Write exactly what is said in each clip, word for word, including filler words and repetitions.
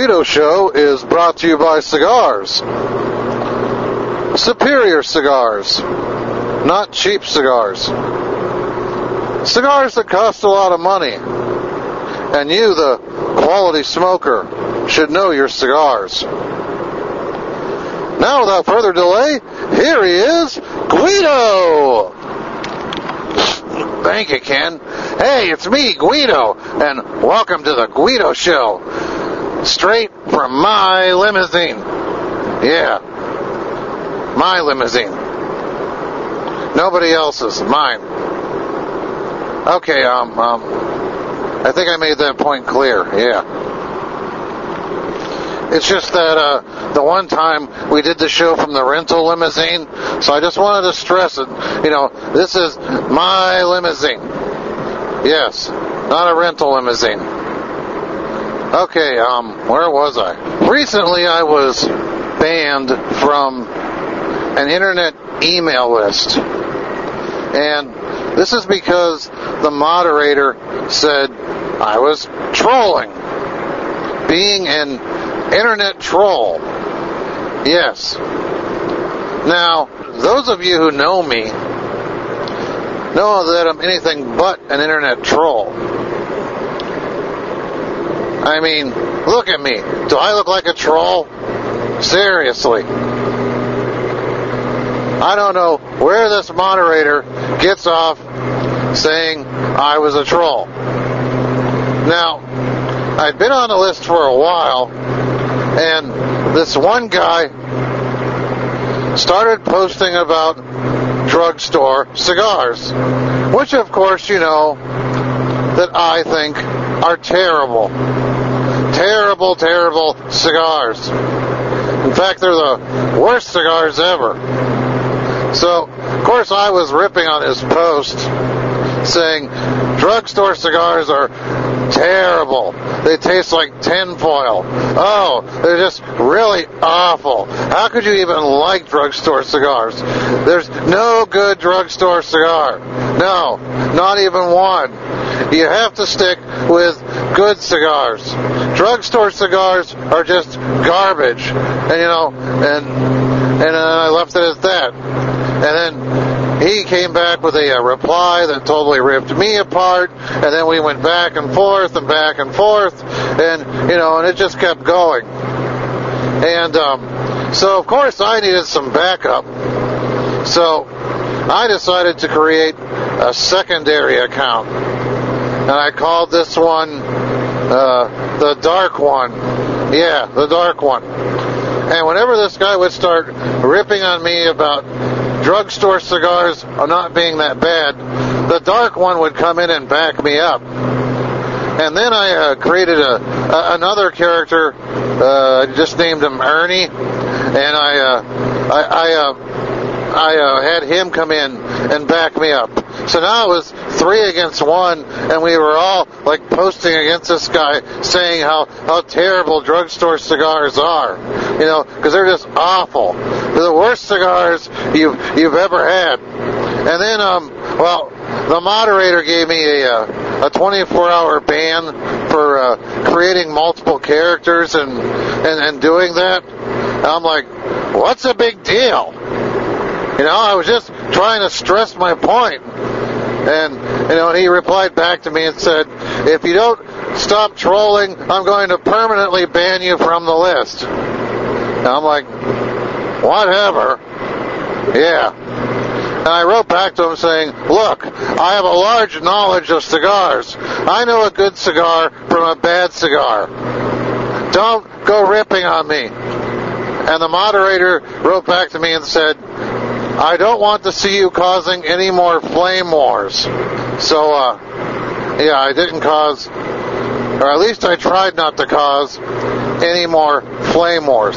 Guido Show is brought to you by cigars. Superior cigars, not cheap cigars. Cigars that cost a lot of money. And you, the quality smoker, should know your cigars. Now, without further delay, here he is, Guido! Thank you, Ken. Hey, it's me, Guido, and welcome to the Guido Show. Straight from my limousine. Yeah, my limousine. Nobody else's, mine. Okay, um, um, I think I made that point clear, yeah. It's just that, uh, the one time we did the show from the rental limousine, so I just wanted to stress it. You know, this is my limousine. Yes, not a rental limousine. Okay, um, where was I? Recently I was banned from an internet email list. And this is because the moderator said I was trolling. Being an internet troll. Yes. Now, those of you who know me know that I'm anything but an internet troll. I mean, look at me. Do I look like a troll? Seriously. I don't know where this moderator gets off saying I was a troll. Now, I'd been on the list for a while, and this one guy started posting about drugstore cigars, which of course you know that I think are terrible. Terrible, terrible cigars. In fact, they're the worst cigars ever. So, of course I was ripping on his post, saying drugstore cigars are terrible. They taste like tinfoil. Oh, they're just really awful. How could you even like drugstore cigars? There's no good drugstore cigar. No, not even one. You have to stick with good cigars. Drugstore cigars are just garbage. And you know, and and I left it at that. And then he came back with a, a reply that totally ripped me apart, and then we went back and forth and back and forth, and, you know, and it just kept going. And um, so, of course, I needed some backup. So I decided to create a secondary account, and I called this one uh, the Dark One. Yeah, the Dark One. And whenever this guy would start ripping on me about drugstore cigars are not being that bad, the Dark One would come in and back me up. And then I uh, created a, a another character. Uh, I just named him Ernie, and I uh, I I, uh, I uh, had him come in and back me up. So now it was three against one, and we were all like posting against this guy, saying how how terrible drugstore cigars are. You know, because they're just awful. They're the worst cigars you've you've ever had. And then, um, well, the moderator gave me a a twenty-four hour ban for uh, creating multiple characters and, and and doing that. And I'm like, what's the big deal? You know, I was just trying to stress my point. And, you know, and he replied back to me and said, if you don't stop trolling, I'm going to permanently ban you from the list. And I'm like, whatever. Yeah. And I wrote back to him saying, look, I have a large knowledge of cigars. I know a good cigar from a bad cigar. Don't go ripping on me. And the moderator wrote back to me and said, I don't want to see you causing any more flame wars. So, uh, yeah, I didn't cause, or at least I tried not to cause any more flame wars.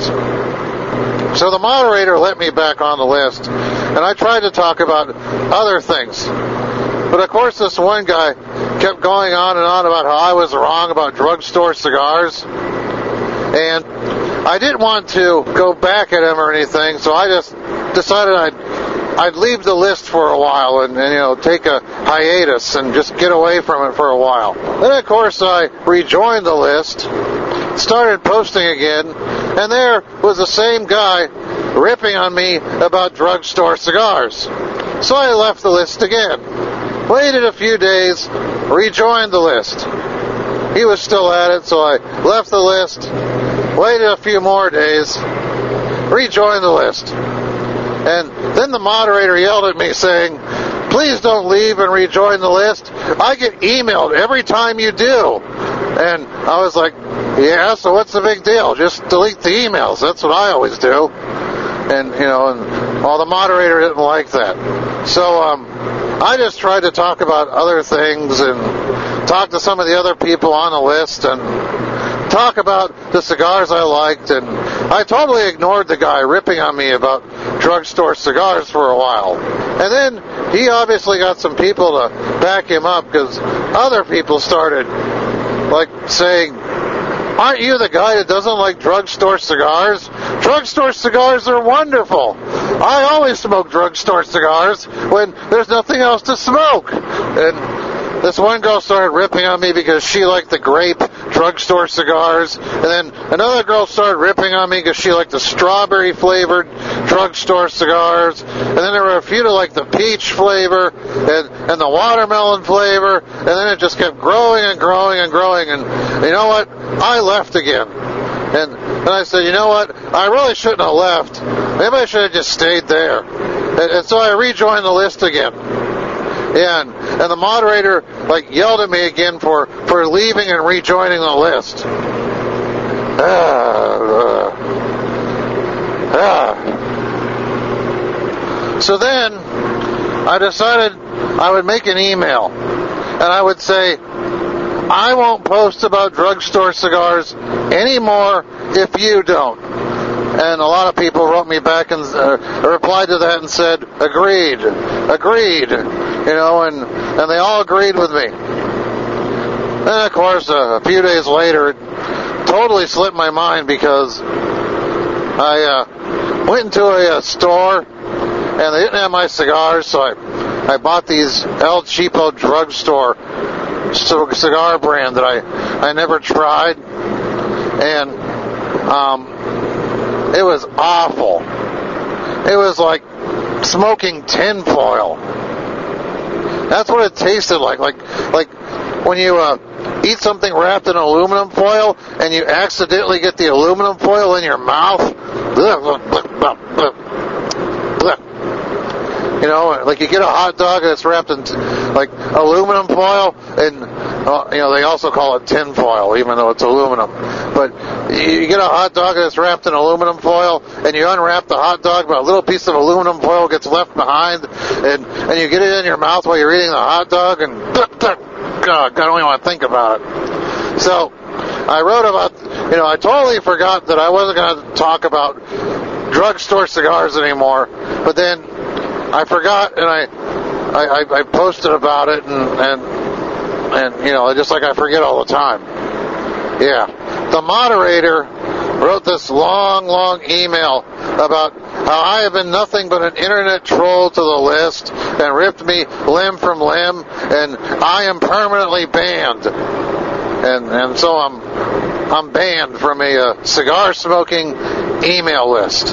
So the moderator let me back on the list, and I tried to talk about other things. But of course this one guy kept going on and on about how I was wrong about drugstore cigars. And I didn't want to go back at him or anything, so I just decided I'd I'd leave the list for a while and, and you know take a hiatus and just get away from it for a while. Then of course I rejoined the list, started posting again, and there was the same guy ripping on me about drugstore cigars. So I left the list again. Waited a few days, rejoined the list. He was still at it, so I left the list, waited a few more days, rejoined the list. And then the moderator yelled at me saying, "Please don't leave and rejoin the list. I get emailed every time you do." And I was like, "Yeah, so what's the big deal? Just delete the emails. That's what I always do." And, you know, and well, the moderator didn't like that. So um, I just tried to talk about other things and talk to some of the other people on the list and talk about the cigars I liked. And I totally ignored the guy ripping on me about drugstore cigars for a while. And then he obviously got some people to back him up because other people started, like, saying, "Aren't you the guy that doesn't like drugstore cigars? Drugstore cigars are wonderful. I always smoke drugstore cigars when there's nothing else to smoke." And this one girl started ripping on me because she liked the grape drugstore cigars. And then another girl started ripping on me because she liked the strawberry flavored drugstore cigars. And then there were a few that liked the peach flavor and, and the watermelon flavor. And then it just kept growing and growing and growing. And you know what? I left again. And, and I said, you know what? I really shouldn't have left. Maybe I should have just stayed there. And, and so I rejoined the list again. Yeah, and, and the moderator, like, yelled at me again for, for leaving and rejoining the list. Ah, uh, ah. So then, I decided I would make an email. And I would say, "I won't post about drugstore cigars anymore if you don't." And a lot of people wrote me back and uh, replied to that and said, "Agreed, agreed," you know, and, and they all agreed with me. Then, of course, uh, a few days later, it totally slipped my mind because I uh, went into a, a store and they didn't have my cigars, so I, I bought these El Cheapo drugstore cigar brand that I, I never tried, and um, it was awful. It was like smoking tinfoil. That's what it tasted like. Like like when you uh, eat something wrapped in aluminum foil and you accidentally get the aluminum foil in your mouth. You know, like you get a hot dog and it's wrapped in t- like aluminum foil, and uh, you know they also call it tin foil, even though it's aluminum. But you get a hot dog and it's wrapped in aluminum foil, and you unwrap the hot dog, but a little piece of aluminum foil gets left behind, and and you get it in your mouth while you're eating the hot dog, and God, I don't even want to think about it. So I wrote about, you know, I totally forgot that I wasn't going to talk about drugstore cigars anymore, but then I forgot, and I, I, I posted about it, and, and, and, you know, just like I forget all the time. Yeah. The moderator wrote this long, long email about how I have been nothing but an internet troll to the list and ripped me limb from limb, and I am permanently banned. And, and so I'm, I'm banned from a uh, cigar smoking email list.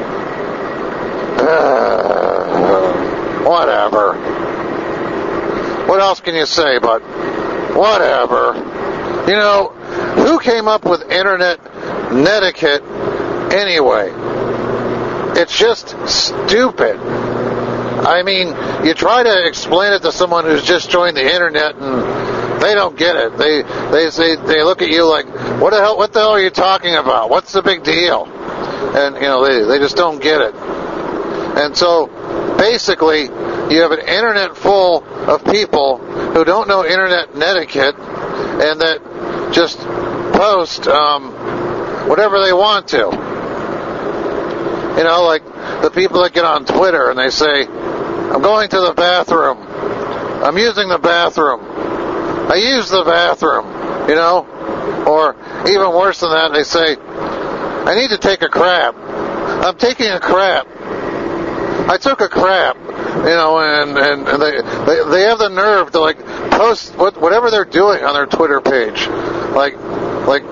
Uh, whatever. What else can you say but whatever? You know, who came up with internet netiquette anyway? It's just stupid. I mean, you try to explain it to someone who's just joined the internet and they don't get it. They they say they look at you like, what the hell? What the hell are you talking about? What's the big deal? And you know, they they just don't get it. And so, basically, you have an internet full of people who don't know internet netiquette and that just post um, whatever they want to. You know, like the people that get on Twitter and they say, "I'm going to the bathroom. I'm using the bathroom. I use the bathroom," you know? Or even worse than that, they say, "I need to take a crap. I'm taking a crap. I took a crap," you know, and, and, and they, they they have the nerve to like post what, whatever they're doing on their Twitter page. Like, like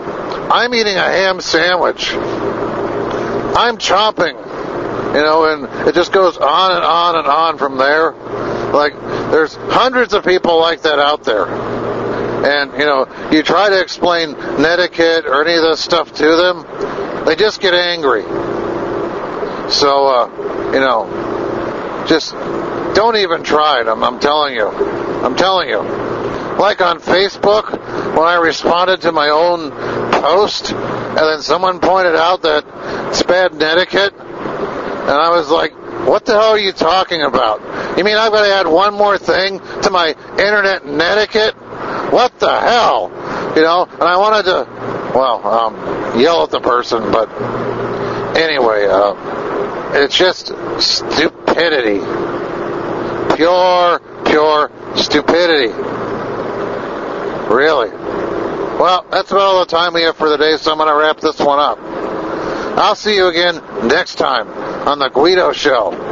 I'm eating a ham sandwich. I'm chopping. You know, and it just goes on and on and on from there. Like, there's hundreds of people like that out there. And, you know, you try to explain netiquette or any of this stuff to them, they just get angry. So, uh, you know, just don't even try it. I'm, I'm telling you. I'm telling you. Like on Facebook, when I responded to my own post, and then someone pointed out that it's bad netiquette, and I was like, what the hell are you talking about? You mean I've got to add one more thing to my internet netiquette? What the hell? You know, and I wanted to, well, um, yell at the person, but anyway, uh, it's just stupidity. Pure, pure stupidity. Really. Well, that's about all the time we have for the day, so I'm going to wrap this one up. I'll see you again next time on The Guido Show.